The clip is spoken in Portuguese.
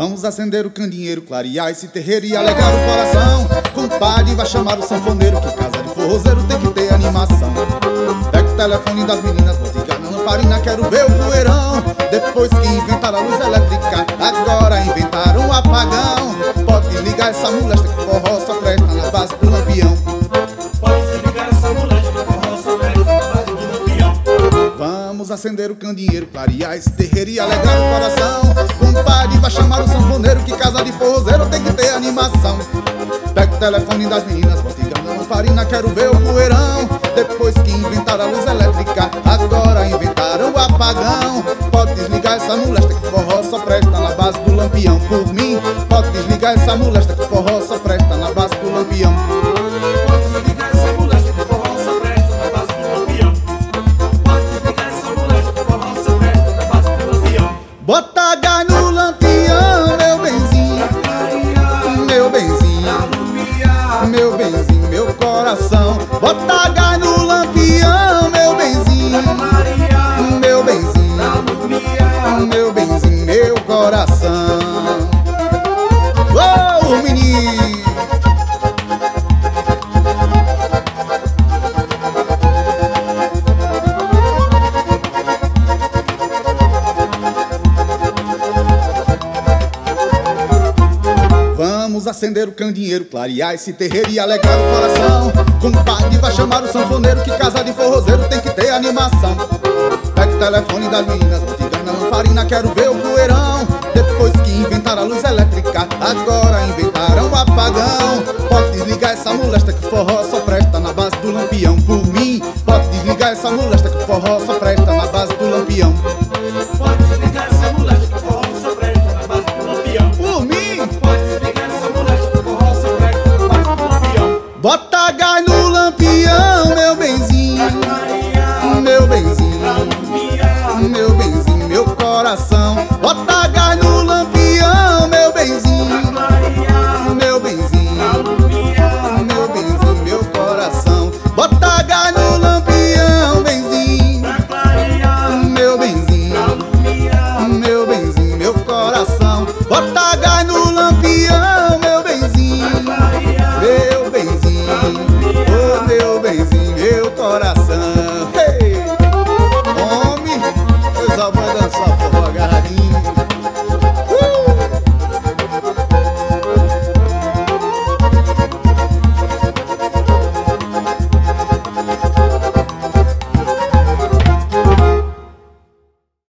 Vamos acender o candeeiro, clarear esse terreiro e alegrar o coração. Compadre, vai chamar o sanfoneiro, que casa de forrozeiro tem que ter animação. Pega o telefone das meninas, vou ligar na lamparina, quero ver o poeirão. Depois que inventaram a luz elétrica, agora inventaram um apagão. Pode ligar essa molesta que forró só presta na base do lampião. Pode ligar essa molesta que forró só presta na base do lampião. Vamos acender o candeeiro, clarear esse terreiro e alegrar o coração. Compadre, vai chamar o sanfoneiro, que casa de forrozeiro tem que ter animação. Pega o telefone das meninas, bota ligar na lamparina, quero ver o poeirão. Depois que inventaram a luz elétrica, agora inventaram o apagão. Pode desligar essa molesta que forró só presta na base do lampião. Por mim, pode desligar essa molesta que forró só presta na base do lampião. Pode desligar essa molesta que forró só presta na base do lampião. Pode desligar essa molesta que forró só presta na base do lampião. Bota gás no lampião, meu benzinho, meu benzinho, meu benzinho, meu coração. Bota gás no lampião, meu benzinho, meu benzinho, meu benzinho, meu coração. Ô, menino! Vamos acender o candeeiro, clarear esse terreiro e alegrar o coração. Compadre, vai chamar o sanfoneiro, que casa de forrozeiro tem que ter animação. Pega o telefone das meninas, vou ligar na lamparina, quero ver o poeirão. Depois que inventaram a luz elétrica, agora inventaram o apagão. Pode desligar essa molesta que forró só